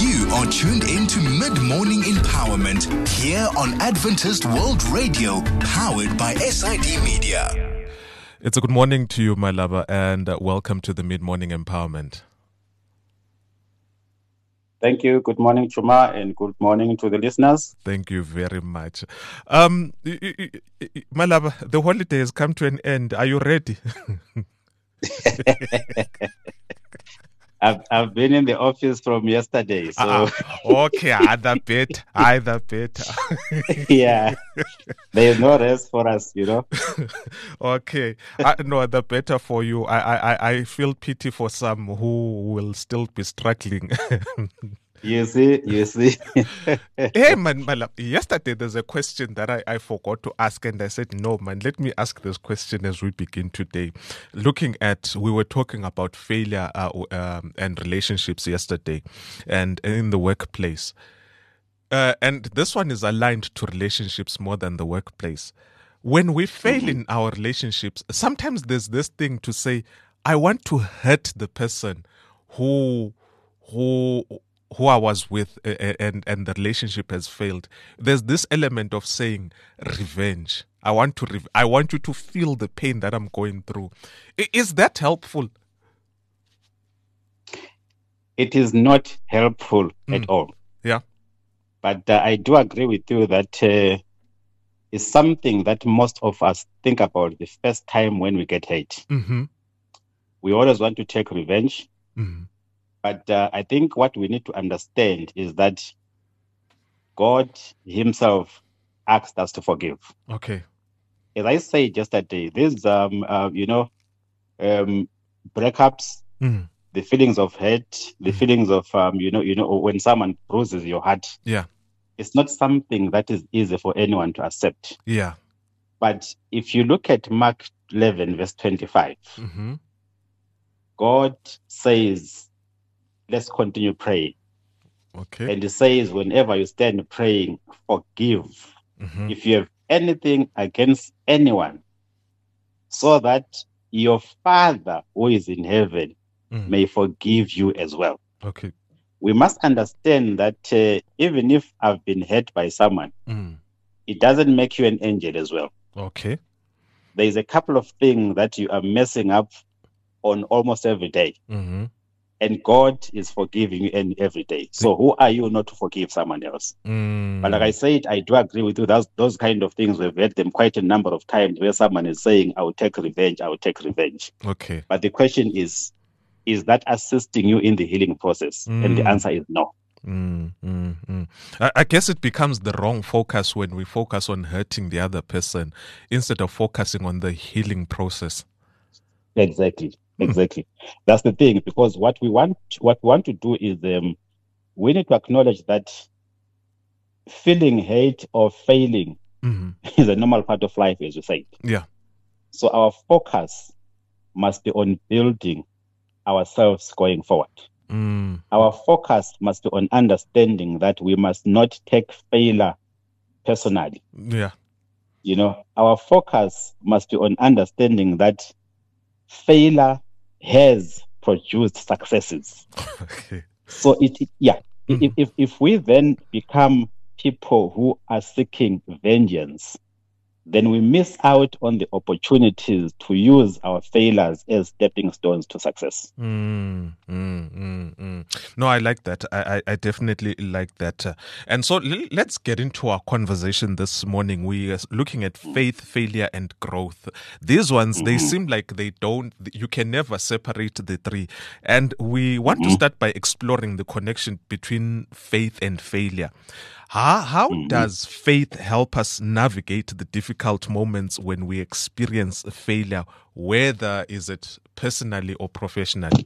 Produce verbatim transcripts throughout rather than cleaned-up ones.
You are tuned into Mid-Morning Empowerment here on Adventist World Radio, powered by S I D Media. It's a good morning to you, my lover, and uh, welcome to the Mid-Morning Empowerment. Thank you. Good morning, Chuma, and good morning to the listeners. Thank you very much. Um, y- y- y- my lover, the holiday has come to an end. Are you ready? I've I've been in the office from yesterday, so uh-uh. Okay, either bit, either bit. yeah, there is no rest for us, you know. Okay, uh, no, the better for you. I, I I feel pity for some who will still be struggling. You see, you see. Hey, man, my love, yesterday there's a question that I, I forgot to ask, and I said, no, man, let me ask this question as we begin today. Looking at, we were talking about failure uh, um, and relationships yesterday, and in the workplace. Uh, and this one is aligned to relationships more than the workplace. When we fail mm-hmm. in our relationships, sometimes there's this thing to say, I want to hurt the person who, who, who I was with uh, and, and the relationship has failed. There's this element of saying revenge. I want to, re- I want you to feel the pain that I'm going through. I- is that helpful? It is not helpful mm. at all. Yeah. But uh, I do agree with you that uh, it's something that most of us think about the first time when we get hate. Mm-hmm. We always want to take revenge. Mm-hmm. But uh, I think what we need to understand is that God himself asked us to forgive. Okay. As I said yesterday, these, um, uh, you know, um, breakups, mm. the feelings of hate, the mm. feelings of, um, you know, you know, when someone bruises your heart. Yeah. It's not something that is easy for anyone to accept. Yeah. But if you look at Mark eleven, verse twenty-five, mm-hmm. God says, let's continue praying. Okay. And it says, whenever you stand praying, forgive. Mm-hmm. If you have anything against anyone, so that your Father who is in heaven mm. may forgive you as well. Okay. We must understand that uh, even if I've been hurt by someone, mm. it doesn't make you an angel as well. Okay. There's a couple of things that you are messing up on almost every day. Mm-hmm. And God is forgiving you every day. So who are you not to forgive someone else? Mm. But like I said, I do agree with you. Those, those kind of things, we've heard them quite a number of times where someone is saying, I will take revenge, I will take revenge. Okay. But the question is, is that assisting you in the healing process? Mm. And the answer is no. Mm, mm, mm. I, I guess it becomes the wrong focus when we focus on hurting the other person instead of focusing on the healing process. Exactly. Exactly. That's the thing, because what we want, what we want to do is um, we need to acknowledge that feeling hate or failing mm-hmm. is a normal part of life, as you said. Yeah. So our focus must be on building ourselves going forward. Mm. Our focus must be on understanding that we must not take failure personally. Yeah. You know, our focus must be on understanding that failure has produced successes. Okay. So it, it yeah, mm-hmm. if, if if we then become people who are seeking vengeance, then we miss out on the opportunities to use our failures as stepping stones to success. Mm, mm, mm, mm. No, I like that. I, I, I definitely like that. Uh, and so l- let's get into our conversation this morning. We are looking at faith, failure, and growth. These ones, mm-hmm. they seem like they don't, you can never separate the three. And we want mm-hmm. to start by exploring the connection between faith and failure. How, how mm-hmm. does faith help us navigate the difficult moments when we experience failure, whether is it personally or professionally?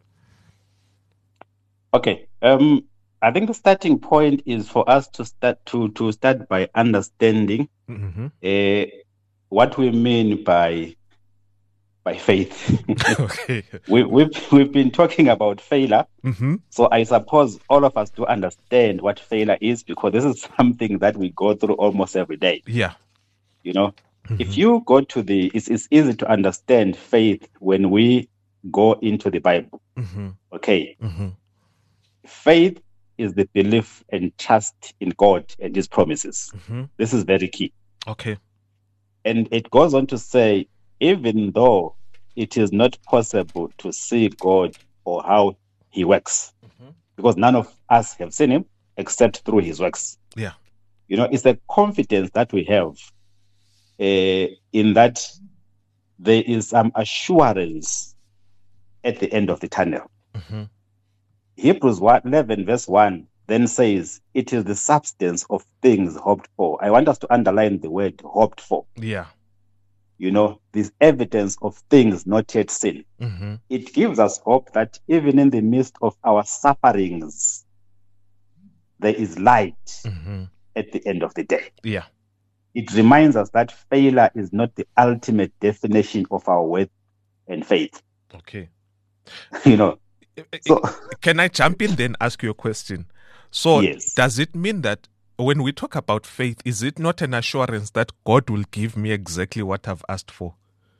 Okay. Um, I think the starting point is for us to start to, to start by understanding mm-hmm. uh, what we mean by by faith. Okay. we, we've we've been talking about failure, mm-hmm. so I suppose all of us do understand what failure is, because this is something that we go through almost every day. Yeah. You know, mm-hmm. if you go to the, it's, it's easy to understand faith when we go into the Bible. Mm-hmm. Okay. Mm-hmm. Faith is the belief and trust in God and his promises. Mm-hmm. This is very key. Okay. And it goes on to say, even though it is not possible to see God or how he works, Mm-hmm. because none of us have seen him except through his works. Yeah. You know, it's the confidence that we have uh, in that there is some assurance at the end of the tunnel. Mm-hmm. Hebrews eleven verse one then says, it is the substance of things hoped for. I want us to underline the word hoped for. Yeah. You know, this evidence of things not yet seen. Mm-hmm. It gives us hope that even in the midst of our sufferings, there is light Mm-hmm. at the end of the day. Yeah. It reminds us that failure is not the ultimate definition of our worth and faith. Okay. You know, so can I jump in then ask you a question? So yes. Does it mean that when we talk about faith, is it not an assurance that God will give me exactly what I've asked for?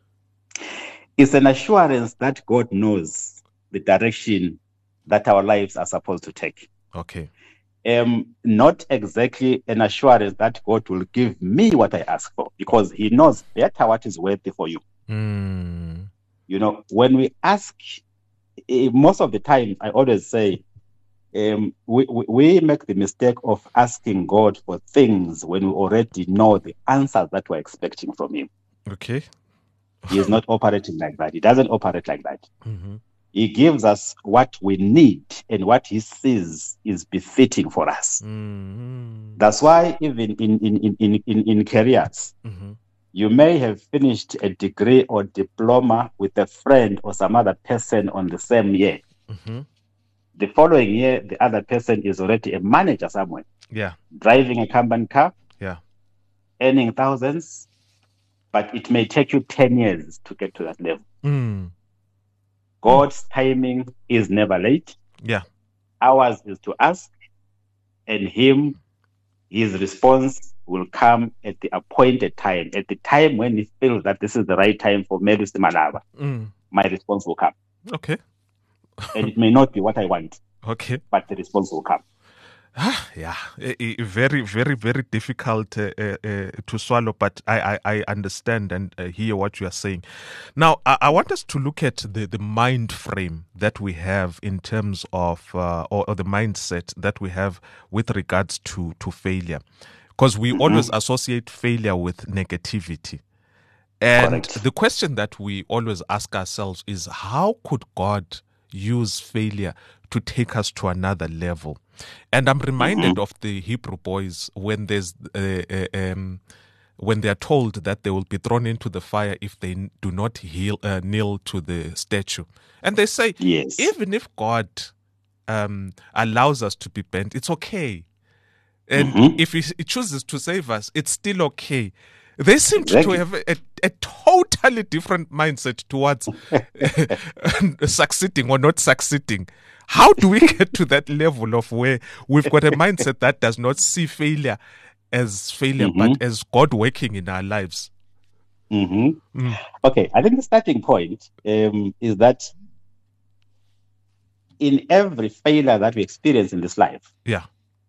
It's an assurance that God knows the direction that our lives are supposed to take. Okay. Um, not exactly an assurance that God will give me what I ask for, because he knows better what is worthy for you. Mm. You know, when we ask, eh, most of the time, I always say, um, we, we, we make the mistake of asking God for things when we already know the answers that we're expecting from him. Okay. He is not operating like that. He doesn't operate like that. Mm-hmm. He gives us what we need and what he sees is befitting for us. Mm-hmm. That's why even in, in, in, in, in, in careers, Mm-hmm. you may have finished a degree or diploma with a friend or some other person on the same year. Mm-hmm. The following year, the other person is already a manager somewhere. Yeah. Driving a company car. Yeah. Earning thousands. But it may take you ten years to get to that level. Mm. God's timing is never late. Yeah. Ours is to ask, and him, his response will come at the appointed time. At the time when he feels that this is the right time for Melus Malava, Mm. my response will come. Okay. And it may not be what I want, Okay. but the response will come. Yeah, eh, eh, very, very, very difficult uh, uh, uh, to swallow, but I, I, I understand and uh, hear what you are saying. Now, I, I want us to look at the, the mind frame that we have in terms of, uh, or, or the mindset that we have with regards to, to failure. Because we mm-hmm. always associate failure with negativity. And Correct. The question that we always ask ourselves is, how could God use failure to take us to another level? And I'm reminded mm-hmm. of the Hebrew boys when there's uh, uh, um, when they are told that they will be thrown into the fire if they do not heal, uh, kneel to the statue. And they say, yes. even if God um, allows us to be bent, it's okay. And mm-hmm. if he, he chooses to save us, it's still okay. They seem exactly. to have a, a totally different mindset towards succeeding or not succeeding. How do we get to that level of where we've got a mindset that does not see failure as failure, mm-hmm. but as God working in our lives? Mm-hmm. Mm. Okay, I think the starting point um, is that in every failure that we experience in this life, yeah,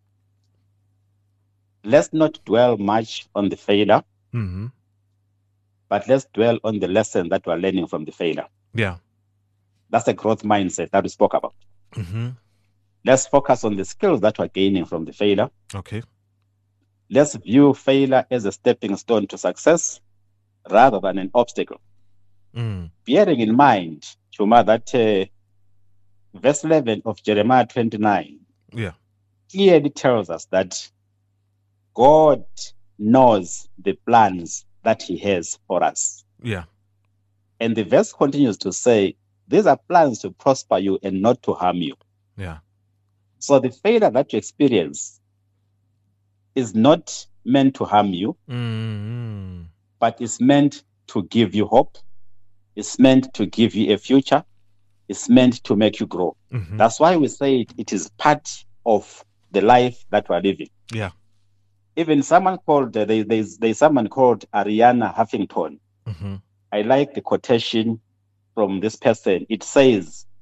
let's not dwell much on the failure, mm-hmm. but let's dwell on the lesson that we're learning from the failure. Yeah. That's the growth mindset that we spoke about. Mm-hmm. Let's focus on the skills that we're gaining from the failure. Okay. Let's view failure as a stepping stone to success rather than an obstacle. Mm. Bearing in mind, Chuma, that uh, verse eleven of Jeremiah twenty-nine yeah. clearly tells us that God knows the plans that he has for us. Yeah. And the verse continues to say, these are plans to prosper you and not to harm you. Yeah. So the failure that you experience is not meant to harm you, mm-hmm. but it's meant to give you hope. It's meant to give you a future. It's meant to make you grow. Mm-hmm. That's why we say it, it is part of the life that we're living. Yeah. Even someone called, uh, there, there's, there's someone called Ariana Huffington. Mm-hmm. I like the quotation from this person. It says,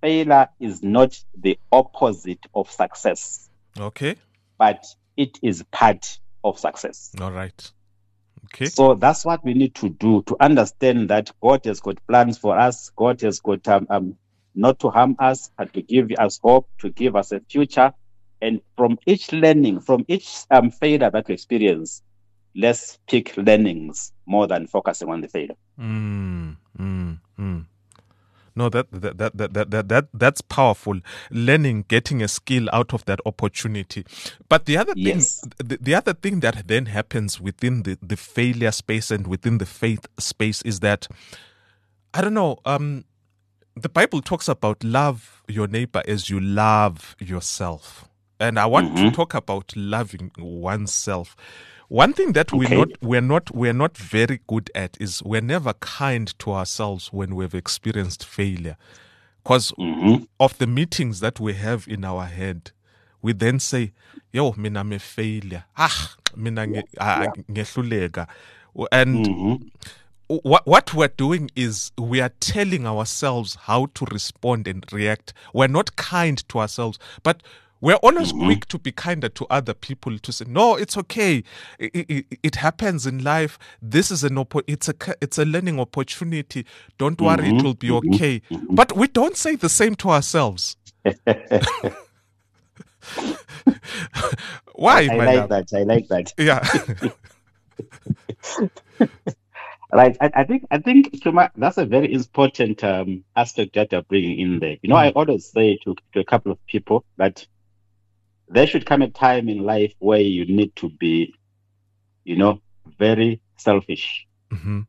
failure is not the opposite of success, Okay. but it is part of success. All right. Okay. So that's what we need to do, to understand that God has got plans for us. God has got um, um, not to harm us, but to give us hope, to give us a future. And from each learning, from each um, failure that we experience, let's pick learnings more than focusing on the failure. Mm, mm, mm. No, that that, that that that that that that's powerful. Learning, getting a skill out of that opportunity. But the other thing, Yes. the, the other thing that then happens within the, the failure space and within the faith space is that, I don't know, um, the Bible talks about love your neighbor as you love yourself. And I want Mhm. to talk about loving oneself. One thing that we're Okay. not we're not we're not very good at is we're never kind to ourselves when we've experienced failure. Because Mhm. of the meetings that we have in our head, we then say, yo, mina me failure. Ah, mina nge- ah, ngehluleka. And Mhm. what what we're doing is we are telling ourselves how to respond and react. We're not kind to ourselves, but we're always Mhm. quick to be kinder to other people, to say, no, it's okay. It, it, it happens in life. This is an oppo- it's a ca- it's a learning opportunity. Don't worry, it Mhm. will be Mhm. okay. But we don't say the same to ourselves. Why, I my like love? that. I like that. Yeah. Right. I, I think I think Chuma, that's a very important um, aspect that you're bringing in there. You know, I Mm. always say to, to a couple of people that there should come a time in life where you need to be, you know, very selfish. Mhm.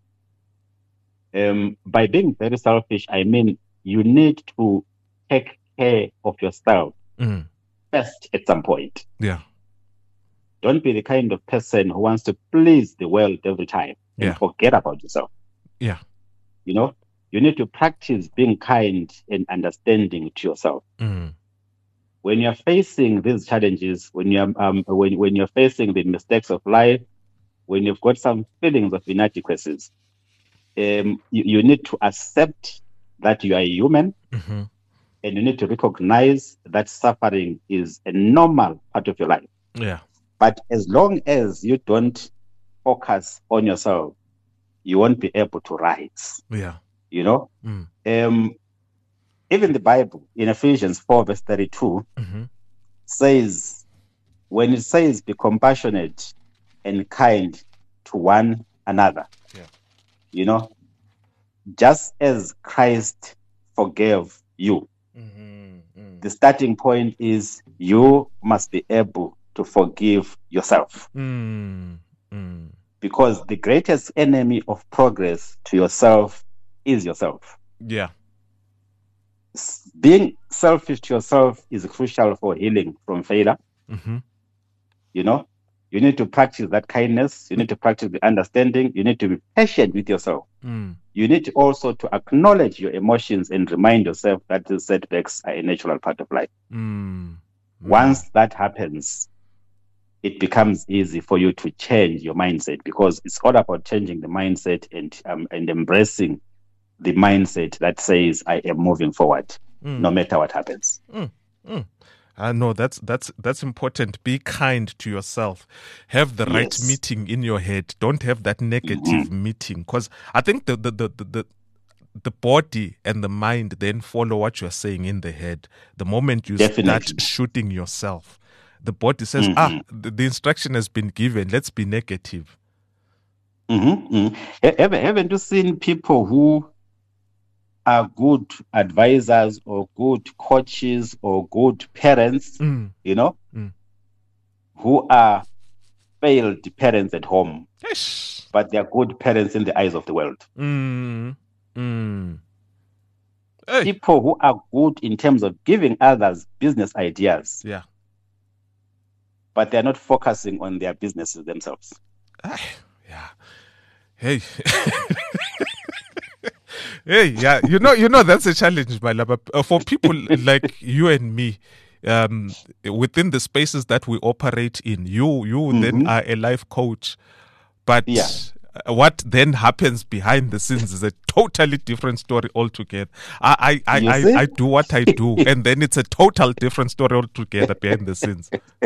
Um, by being very selfish, I mean you need to take care of yourself Mm. first at some point. Yeah. Don't be the kind of person who wants to please the world every time and Yeah. forget about yourself. Yeah. You know, you need to practice being kind and understanding to yourself. Mm. When you're facing these challenges, when you're um, when when you're facing the mistakes of life, when you've got some feelings of inadequacies, um, you, you need to accept that you are a human, Mhm. and you need to recognize that suffering is a normal part of your life. Yeah. But as long as you don't focus on yourself, you won't be able to rise. Yeah. You know, Mm. um, even the Bible in Ephesians four verse thirty-two Mhm. says, when it says be compassionate and kind to one another, Yeah. you know, just as Christ forgave you, Mhm. Mm. the starting point is you must be able to forgive yourself, Mm. Mm. because the greatest enemy of progress to yourself is yourself. Yeah. S- Being selfish to yourself is crucial for healing from failure. Mhm. You know, you need to practice that kindness. You need to practice the understanding. You need to be patient with yourself. Mm. You need also to acknowledge your emotions and remind yourself that the setbacks are a natural part of life. Mm. Mm. Once that happens, it becomes easy for you to change your mindset, because it's all about changing the mindset and um, and embracing the mindset that says I am moving forward, Mm. no matter what happens. Mm. Mm. I know that's that's that's important. Be kind to yourself. Have the right Yes. meeting in your head. Don't have that negative meeting, because I think the the, the the the the body and the mind then follow what you're saying in the head. The moment you Definitely. start shooting yourself, the body says, Mhm. "Ah, the, the instruction has been given. Let's be negative." Mm-hmm, mm-hmm. Have, haven't you seen people who are good advisors or good coaches or good parents, Mm. you know, Mm. who are failed parents at home, Yes. but they are good parents in the eyes of the world? Mm. Mm. Hey. People who are good in terms of giving others business ideas, Yeah. but they're not focusing on their businesses themselves. Ah, yeah. Hey. Hey, yeah, you know, you know that's a challenge, my love. Uh, For people like you and me, um, within the spaces that we operate in, you you then Mhm. are a life coach, but Yeah. what then happens behind the scenes is a totally different story altogether. I I, I, I, I do what I do, and then it's a total different story altogether behind the scenes.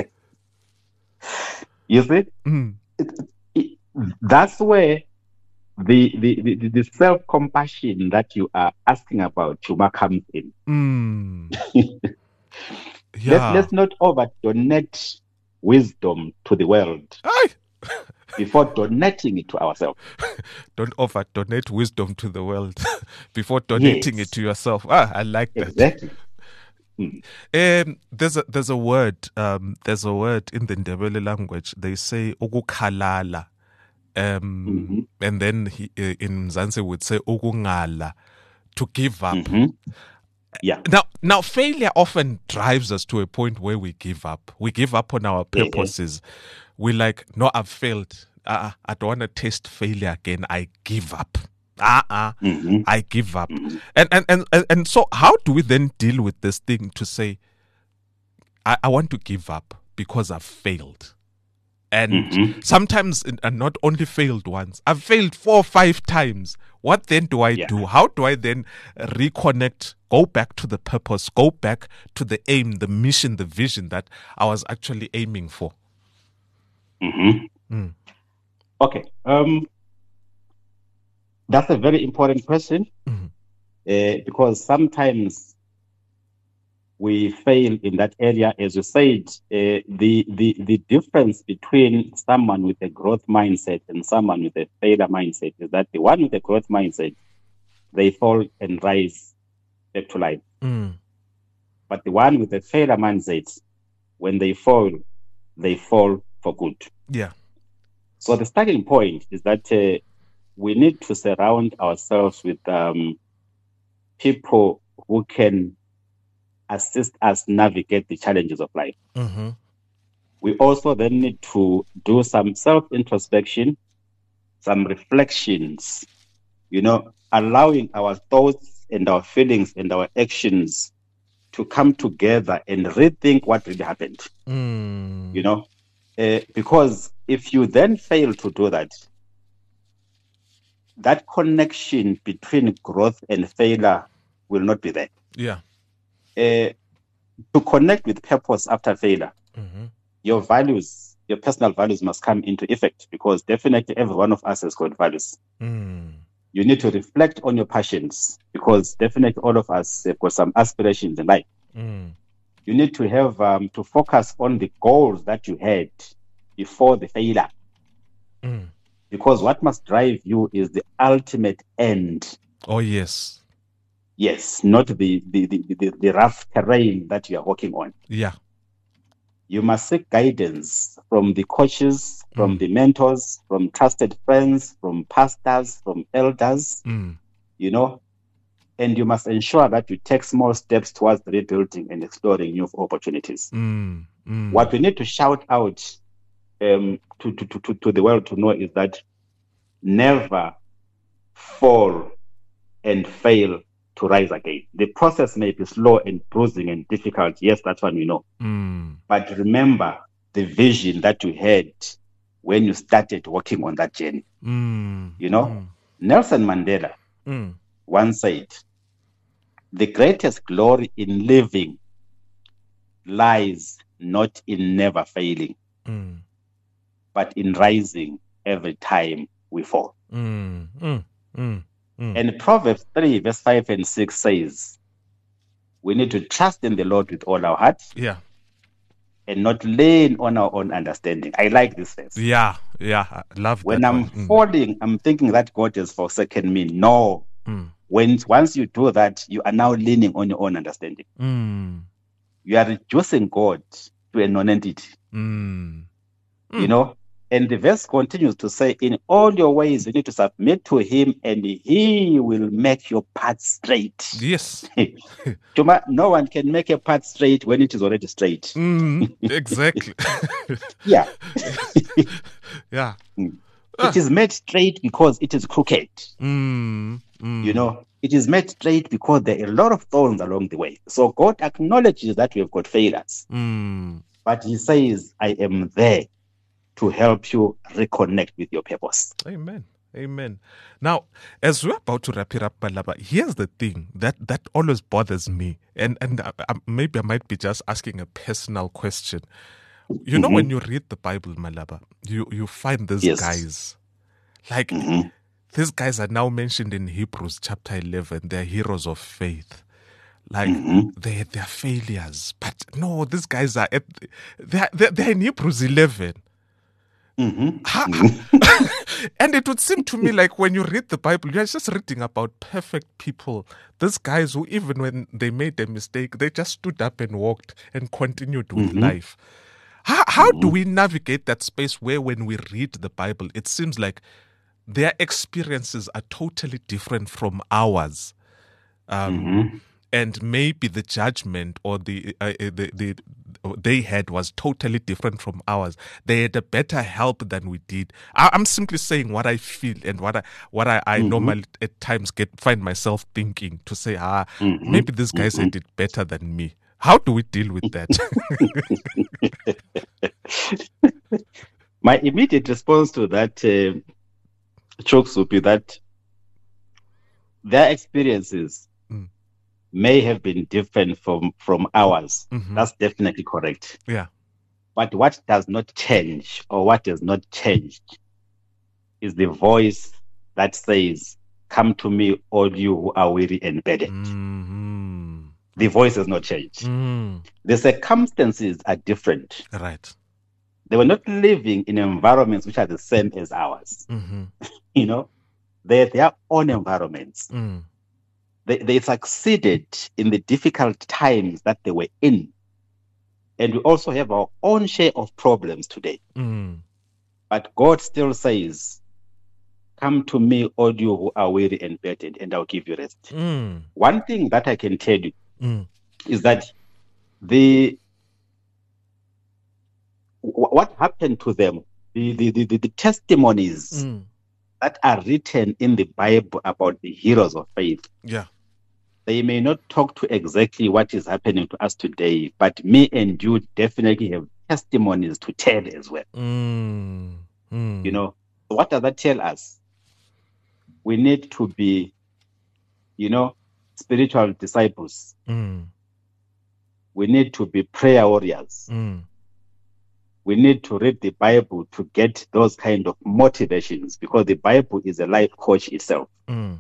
You see? Mm. It, it, that's where the, the, the, the self-compassion that you are asking about, Chuma, comes in. Mm. Yeah. Let's, let's not over-donate wisdom to the world Aye. before donating it to ourselves. Don't over-donate wisdom to the world before donating Yes. it to yourself. Ah, I like that. Exactly. Mm. Um, there's a there's a word um there's a word in the Ndebele language. They say ukukhalala, um, Mm-hmm. and then he, uh, in Mzansi would say ukungala, to give up. Mm-hmm. Yeah. Now, now failure often drives us to a point where we give up. We give up on our purposes. Mm-hmm. We like, no, I've failed. Uh, I don't want to taste failure again. I give up. Uh-uh. Mm-hmm. I give up. Mm-hmm. And, and, and, and, and so how do we then deal with this thing to say, I, I want to give up because I've failed? And Mm-hmm. sometimes, and not only failed once, I've failed four or five times. What then do I Yeah. do? How do I then reconnect, go back to the purpose, go back to the aim, the mission, the vision that I was actually aiming for? Mm-hmm. Mm. Okay. Um, that's a very important question, Mhm. uh, because sometimes we fail in that area. As you said, uh, the, the, the difference between someone with a growth mindset and someone with a failure mindset is that the one with a growth mindset, they fall and rise back to life. Mm. But the one with a failure mindset, when they fall, they fall for good. Yeah. So the starting point is that uh, we need to surround ourselves with um, people who can assist us navigate the challenges of life. Mm-hmm. We also then need to do some self-introspection, some reflections, you know, allowing our thoughts and our feelings and our actions to come together and rethink what really happened, Mm. you know, uh, because if you then fail to do that, that connection between growth and failure will not be there. Yeah. Uh, to connect with purpose after failure, Mm-hmm. your values, your personal values must come into effect, because definitely every one of us has got values. Mm. You need to reflect on your passions, because definitely all of us have got some aspirations in life. Mm. You need to have um, to focus on the goals that you had before the failure, Mm. because what must drive you is the ultimate end. Oh, yes. Yes, not the the, the, the, the rough terrain that you are walking on. Yeah. You must seek guidance from the coaches, from Mm. the mentors, from trusted friends, from pastors, from elders, Mm. you know, and you must ensure that you take small steps towards rebuilding and exploring new opportunities. Mm. Mm. What we need to shout out um, to, to, to, to the world to know is that never fall and fail to rise again. The process may be slow and bruising and difficult. Yes, that's one we know. Mm. But remember the vision that you had when you started working on that journey. Mm. You know, Mm. Nelson Mandela Mm. once said, the greatest glory in living lies not in never failing, Mm. but in rising every time we fall. Mm. Mm. Mm. Mm. And Proverbs three, verse five and six says, we need to trust in the Lord with all our heart Yeah. and not lean on our own understanding. I like this verse. Yeah. Yeah. I love When that I'm one. Mm. falling, I'm thinking that God has forsaken me. No. Mm. When once you do that, you are now leaning on your own understanding. Mm. You are reducing God to a non-entity. Mm. You Mm. know? And the verse continues to say, in all your ways, you need to submit to him and he will make your path straight. Yes. Chuma, no one can make a path straight when it is already straight. Mm. Exactly. Yeah. Yeah. It is made straight because it is crooked. Mm. Mm. You know, it is made straight because there are a lot of thorns along the way. So God acknowledges that we have got failures. Mm. But he says, I am there to help you reconnect with your purpose. Amen. Amen. Now, as we're about to wrap it up, Malaba, here's the thing that, that always bothers me. And, and uh, uh, maybe I might be just asking a personal question. You know, mm-hmm. when you read the Bible, Malaba, you, you find these yes. guys, like, mm-hmm. these guys are now mentioned in Hebrews chapter eleven. They're heroes of faith. Like, mm-hmm. they they're failures. But no, these guys are, at, they're, they're, they're in Hebrews eleven. Mm-hmm. Ha, ha. And it would seem to me like when you read the Bible, you're just reading about perfect people. These guys who, even when they made a mistake, they just stood up and walked and continued with mm-hmm. life. How, how mm-hmm. do we navigate that space where when we read the Bible, it seems like their experiences are totally different from ours? Um, mm-hmm. And maybe the judgment or the, uh, the the they had was totally different from ours. They had a better help than we did. I, I'm simply saying what I feel and what I what I, I mm-hmm. normally at times get find myself thinking to say, ah, mm-hmm. maybe these guys mm-hmm. had it better than me. How do we deal with that? My immediate response to that, uh, Chooks, would be that their experiences mm. may have been different from, from ours. Mm-hmm. That's definitely correct. Yeah. But what does not change, or what has not changed, is the voice that says, "Come to me, all you who are weary and burdened." Mm-hmm. The voice has not changed. Mm. The circumstances are different. Right. They were not living in environments which are the same as ours. Mm-hmm. You know, they had their own environments. Mm. They, they succeeded in the difficult times that they were in. And we also have our own share of problems today. Mm. But God still says, "Come to me, all you who are weary and burdened, and I'll give you rest." Mm. One thing that I can tell you mm. is that the what happened to them, the, the, the, the testimonies mm. that are written in the Bible about the heroes of faith, yeah, they may not talk to exactly what is happening to us today, but me and you definitely have testimonies to tell as well. Mm. Mm. You know, so what does that tell us? We need to be, you know, spiritual disciples. Mm. We need to be prayer warriors. Mm. We need to read the Bible to get those kind of motivations, because the Bible is a life coach itself. Mm.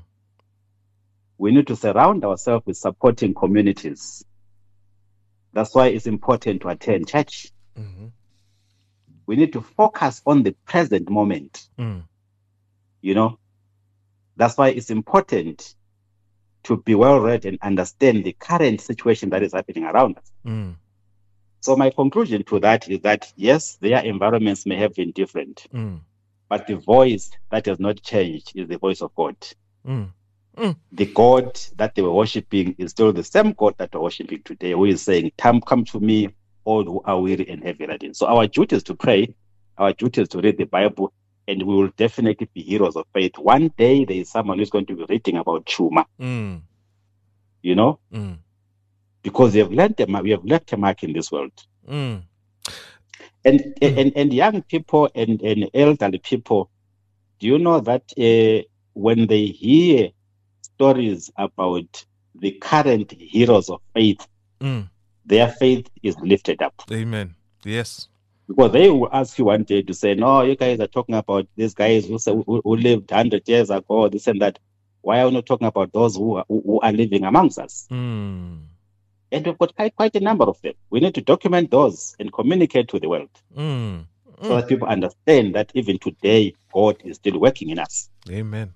We need to surround ourselves with supporting communities. That's why it's important to attend church. Mm-hmm. We need to focus on the present moment. Mm. You know, that's why it's important to be well read and understand the current situation that is happening around us. Mm. So my conclusion to that is that, yes, their environments may have been different, mm. but the voice that has not changed is the voice of God. Mm. Mm. The God that they were worshiping is still the same God that we're worshiping today, who is saying, come, come to me, all who are weary and heavy laden. So our duty is to pray, our duty is to read the Bible, and we will definitely be heroes of faith. One day there is someone who's going to be reading about Chuma. Mm. You know? Mm. Because we have left a, we have left a mark in this world. Mm. And, mm. and and young people and, and elderly people, do you know that uh, when they hear stories about the current heroes of faith, mm. their faith is lifted up? Amen. Yes. Because they will ask you one day to say, no, you guys are talking about these guys who, who, who lived one hundred years ago, this and that. Why are we not talking about those who are, who are living amongst us? Mm. And we've got quite, quite a number of them. We need to document those and communicate to the world. Mm. Mm. So that people understand that even today, God is still working in us. Amen.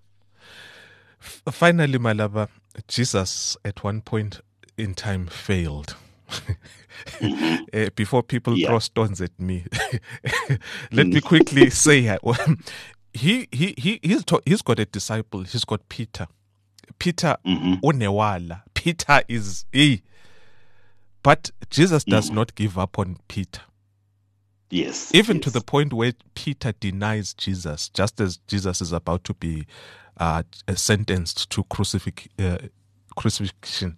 F- finally, my lover, Jesus at one point in time failed. Mm-hmm. uh, before people yeah. throw stones at me, let me quickly say he he he he's to, he's got a disciple. He's got Peter. Peter mm-hmm. unewala. Peter is he. But Jesus does mm-hmm. not give up on Peter. Yes. Even yes. to the point where Peter denies Jesus, just as Jesus is about to be uh, sentenced to crucifix, uh, crucifixion.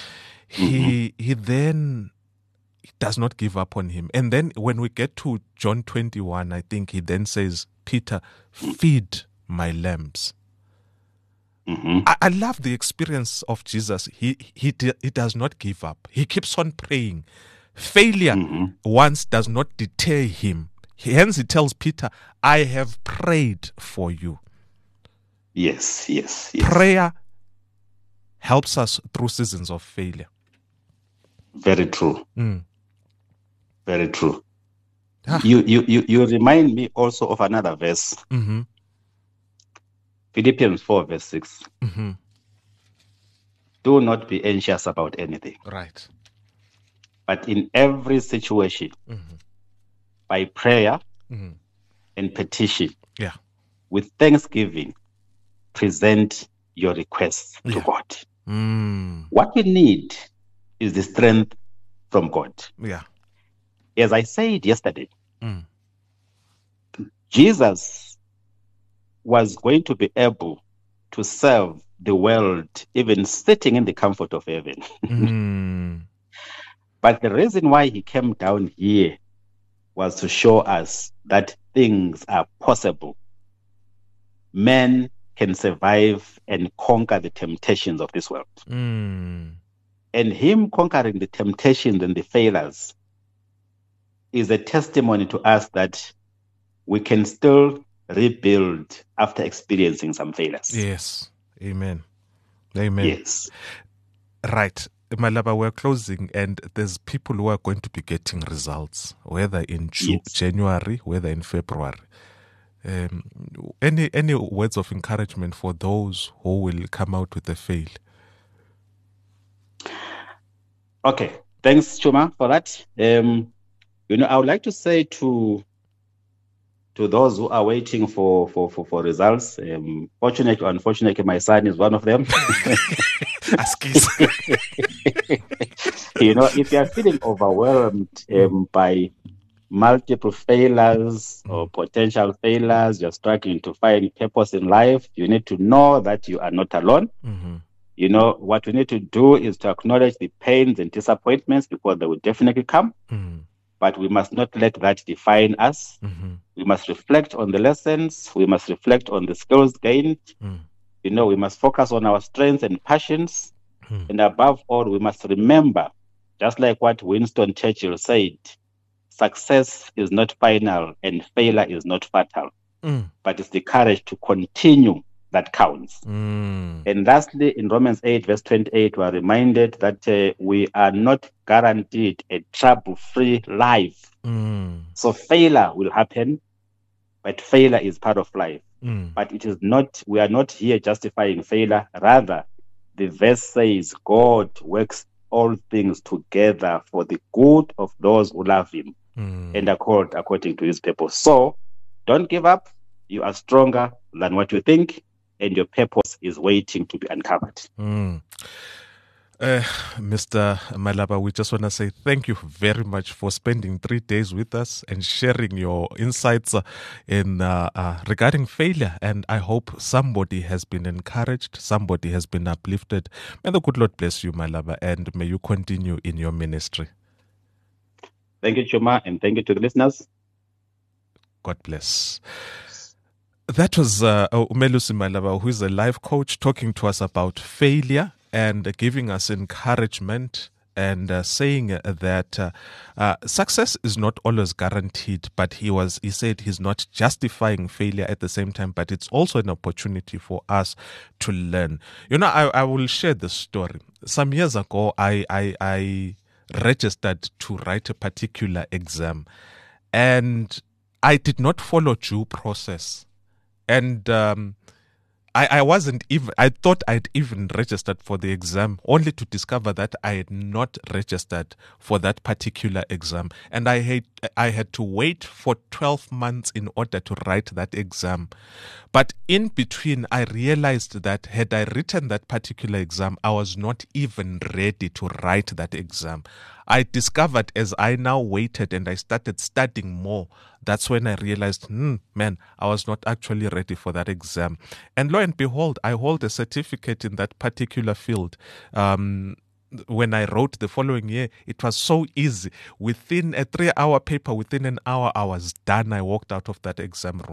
He mm-hmm. he then does not give up on him. And then when we get to John twenty-one, I think he then says, Peter, feed my lambs. Mm-hmm. I, I love the experience of Jesus. He, he, he does not give up. He keeps on praying. Failure Mm-hmm. once does not deter him. Hence he tells Peter, I have prayed for you. Yes, yes, yes. Prayer helps us through seasons of failure. Very true. Mm. Very true. Ah. You, you, you, you remind me also of another verse. Mm-hmm. Philippians four, verse six. Mm-hmm. Do not be anxious about anything, Right. but in every situation, Mm-hmm. by prayer Mm-hmm. and petition, Yeah. with thanksgiving, present your requests to Yeah. God. Mm. What we need is the strength from God. Yeah. As I said yesterday, Mm. Jesus was going to be able to serve the world even sitting in the comfort of heaven. Mm. But the reason why he came down here was to show us that things are possible. Men can survive and conquer the temptations of this world. Mm. And him conquering the temptations and the failures is a testimony to us that we can still rebuild after experiencing some failures. Yes. Amen. Amen. Yes. Right. Malaba, we're closing, and there's people who are going to be getting results, whether in Ju- Yes. January, whether in February. Um, any any words of encouragement for those who will come out with a fail? Okay. Thanks, Chuma, for that. Um, you know, I would like to say to to those who are waiting for for for, for results. Um, fortunately or unfortunately, my son is one of them. Askis. You know, if you are feeling overwhelmed um, by multiple failures or potential failures, you're struggling to find purpose in life, you need to know that you are not alone. Mm-hmm. You know, what we need to do is to acknowledge the pains and disappointments because they will definitely come, Mm-hmm. but we must not let that define us. Mm-hmm. We must reflect on the lessons. We must reflect on the skills gained. Mm. You know, we must focus on our strengths and passions. Mm. And above all, we must remember, just like what Winston Churchill said, success is not final and failure is not fatal, Mm. but it's the courage to continue that counts. Mm. And lastly, in Romans eight, verse twenty-eight, we are reminded that uh, we are not guaranteed a trouble-free life. Mm. So failure will happen, but failure is part of life. Mm. But it is not, we are not here justifying failure. Rather, the verse says God works all things together for the good of those who love him Mm. and are called according to his purpose. So don't give up. You are stronger than what you think, and your purpose is waiting to be uncovered. Mm. Uh, Mister Malaba, we just want to say thank you very much for spending three days with us and sharing your insights uh, in uh, uh, regarding failure. And I hope somebody has been encouraged, somebody has been uplifted. May the good Lord bless you, Malaba, and may you continue in your ministry. Thank you, Chuma, and thank you to the listeners. God bless. That was uh, Umelusi Malaba, who is a life coach, talking to us about failure and giving us encouragement and uh, saying uh, that uh, uh, success is not always guaranteed, but he was he said he's not justifying failure at the same time, but it's also an opportunity for us to learn. You know, I, I will share the story. Some years ago, I, I, I registered to write a particular exam, and I did not follow due process. And um, I, I wasn't even, I thought I'd even registered for the exam, only to discover that I had not registered for that particular exam. And I had, I had to wait for twelve months in order to write that exam. But in between, I realized that had I written that particular exam, I was not even ready to write that exam. I discovered as I now waited and I started studying more, that's when I realized, hmm, man, I was not actually ready for that exam. And lo and behold, I hold a certificate in that particular field. Um, when I wrote the following year, it was so easy. Within a three-hour paper, within an hour, I was done. I walked out of that exam room.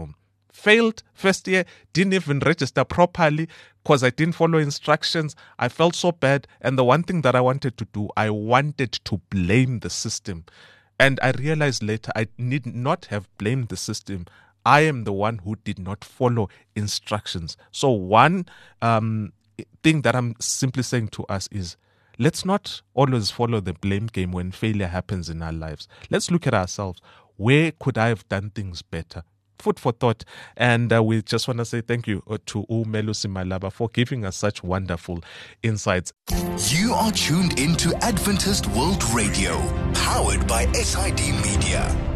Failed first year, didn't even register properly because I didn't follow instructions. I felt so bad. And the one thing that I wanted to do, I wanted to blame the system. And I realized later I need not have blamed the system. I am the one who did not follow instructions. So one um, thing that I'm simply saying to us is, let's not always follow the blame game when failure happens in our lives. Let's look at ourselves. Where could I have done things better? Food for thought. And uh, we just want to say thank you to Umelusi Malaba for giving us such wonderful insights. You are tuned into Adventist World Radio, powered by S I D Media.